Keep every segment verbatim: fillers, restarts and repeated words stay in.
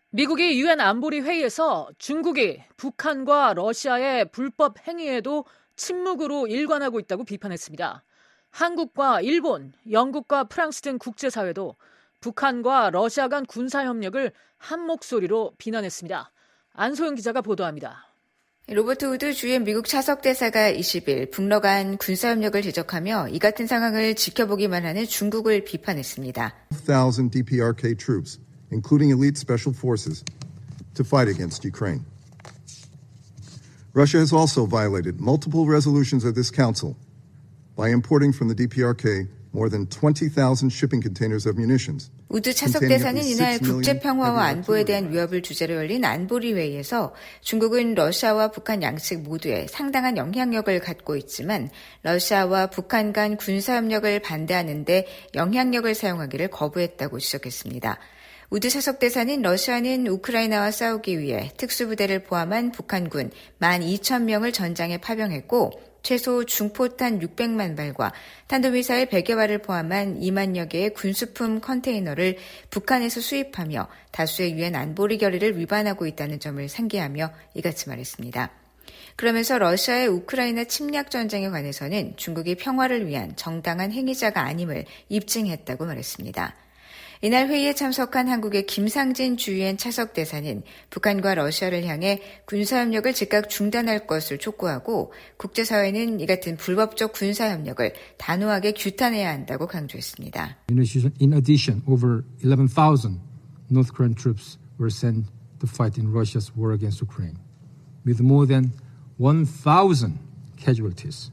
미국이 유엔 안보리 회의에서 중국이 북한과 러시아의 불법 행위에도 침묵으로 일관하고 있다고 비판했습니다. 한국과 일본, 영국과 프랑스 등 국제사회도 북한과 러시아 간 군사협력을 한 목소리로 비난했습니다. 안소영 기자가 보도합니다. 로버트 우드 주엔 미국 차석대사가 이십일 북러 간 군사협력을 지적하며 이 같은 상황을 지켜보기만 하는 중국을 비판했습니다. one thousand 디피아르케이 troops, including elite special forces, to fight against Ukraine. Russia has also violated multiple resolutions of this council by importing from the 디피아르케이 more than twenty thousand shipping containers of munitions. 우드 차석대사는 이날 국제평화와 안보에 대한 위협을 주제로 열린 안보리 회의에서 중국은 러시아와 북한 양측 모두에 상당한 영향력을 갖고 있지만 러시아와 북한 간 군사협력을 반대하는 데 영향력을 사용하기를 거부했다고 지적했습니다. 우드 차석대사는 러시아는 우크라이나와 싸우기 위해 특수부대를 포함한 북한군 만 이천 명을 전장에 파병했고 최소 중포탄 육백만 발과 탄도미사일 백여 발을 포함한 이만여 개의 군수품 컨테이너를 북한에서 수입하며 다수의 유엔 안보리 결의를 위반하고 있다는 점을 상기하며 이같이 말했습니다. 그러면서 러시아의 우크라이나 침략 전쟁에 관해서는 중국이 평화를 위한 정당한 행위자가 아님을 입증했다고 말했습니다. 이날 회의에 참석한 한국의 김상진 주유엔 차석대사는 북한과 러시아를 향해 군사협력을 즉각 중단할 것을 촉구하고 국제사회는 이 같은 불법적 군사협력을 단호하게 규탄해야 한다고 강조했습니다. In addition, over eleven thousand North Korean troops were sent to fight in Russia's war against Ukraine, with more than one thousand casualties.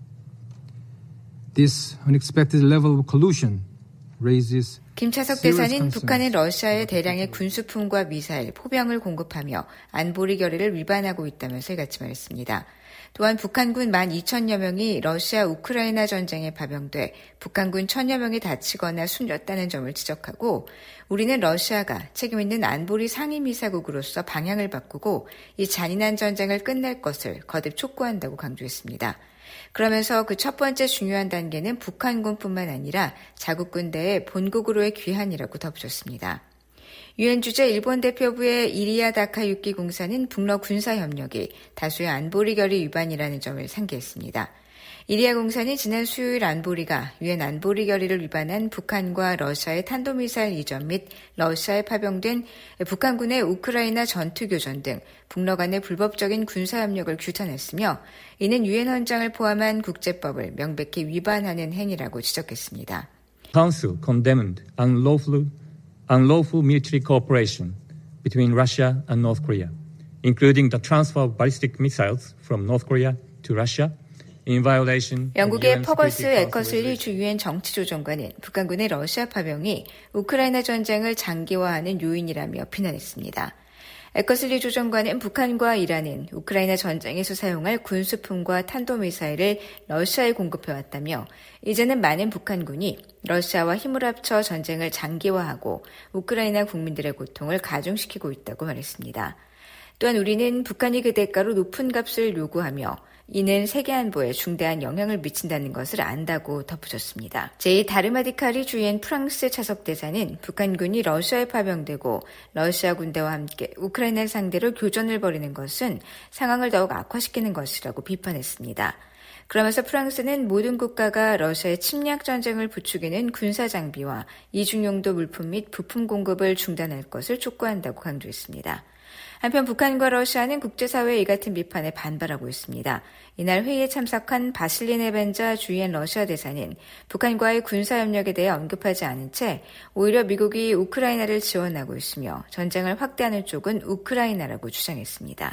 This unexpected level of collusion raises 김차석 대사는 북한은 러시아에 대량의 군수품과 미사일, 포병을 공급하며 안보리 결의를 위반하고 있다면서 이같이 말했습니다. 또한 북한군 만 이천여 명이 러시아 우크라이나 전쟁에 파병돼 북한군 천여 명이 다치거나 숨졌다는 점을 지적하고 우리는 러시아가 책임 있는 안보리 상임이사국으로서 방향을 바꾸고 이 잔인한 전쟁을 끝낼 것을 거듭 촉구한다고 강조했습니다. 그러면서 그 첫 번째 중요한 단계는 북한군뿐만 아니라 자국 군대의 본국으로의 귀환이라고 덧붙였습니다. 유엔 주재 일본 대표부의 이리야 다카유키 공사는 북러 군사협력이 다수의 안보리 결의 위반이라는 점을 상기했습니다. 이리야 공사는 지난 수요일 안보리가 유엔 안보리 결의를 위반한 북한과 러시아의 탄도미사일 이전 및 러시아에 파병된 북한군의 우크라이나 전투교전 등 북러 간의 불법적인 군사협력을 규탄했으며 이는 유엔 헌장을 포함한 국제법을 명백히 위반하는 행위라고 지적했습니다. Council condemned unlawful, unlawful military cooperation between Russia and North Korea, including the transfer of ballistic missiles from North Korea to Russia. 영국의 퍼거스 에커슬리 주 유엔 정치조정관은 북한군의 러시아 파병이 우크라이나 전쟁을 장기화하는 요인이라며 비난했습니다. 에커슬리 조정관은 북한과 이란은 우크라이나 전쟁에서 사용할 군수품과 탄도미사일을 러시아에 공급해왔다며 이제는 많은 북한군이 러시아와 힘을 합쳐 전쟁을 장기화하고 우크라이나 국민들의 고통을 가중시키고 있다고 말했습니다. 또한 우리는 북한이 그 대가로 높은 값을 요구하며 이는 세계 안보에 중대한 영향을 미친다는 것을 안다고 덧붙였습니다. 제이 다르마디카리 주엔 프랑스 차석대사는 북한군이 러시아에 파병되고 러시아 군대와 함께 우크라이나를 상대로 교전을 벌이는 것은 상황을 더욱 악화시키는 것이라고 비판했습니다. 그러면서 프랑스는 모든 국가가 러시아의 침략 전쟁을 부추기는 군사 장비와 이중용도 물품 및 부품 공급을 중단할 것을 촉구한다고 강조했습니다. 한편 북한과 러시아는 국제사회의 이 같은 비판에 반발하고 있습니다. 이날 회의에 참석한 바실리 네벤자 주유엔 러시아 대사는 북한과의 군사협력에 대해 언급하지 않은 채 오히려 미국이 우크라이나를 지원하고 있으며 전쟁을 확대하는 쪽은 우크라이나라고 주장했습니다.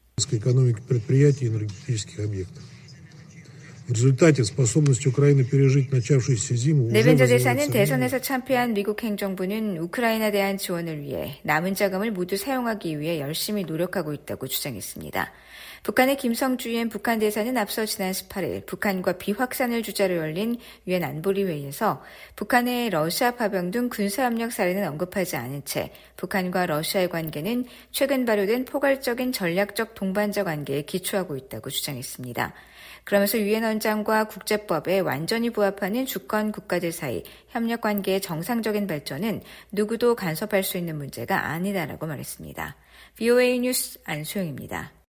네벤자 대사는 대선에서 참패한 미국 행정부는 우크라이나에 대한 지원을 위해 남은 자금을 모두 사용하기 위해 열심히 노력하고 있다고 주장했습니다. 북한의 김성주 유엔 북한 대사는 앞서 지난 십팔일 북한과 비확산을 주제로 열린 유엔 안보리 회의에서 북한의 러시아 파병 등 군사협력 사례는 언급하지 않은 채 북한과 러시아의 관계는 최근 발효된 포괄적인 전략적 동반자 관계에 기초하고 있다고 주장했습니다. 그러면서 유엔 헌장과 국제법에 완전히 부합하는 주권 국가들 사이 협력 관계의 정상적인 발전은 누구도 간섭할 수 있는 문제가 아니다라고 말했습니다. 브이오에이 뉴스 안수영입니다.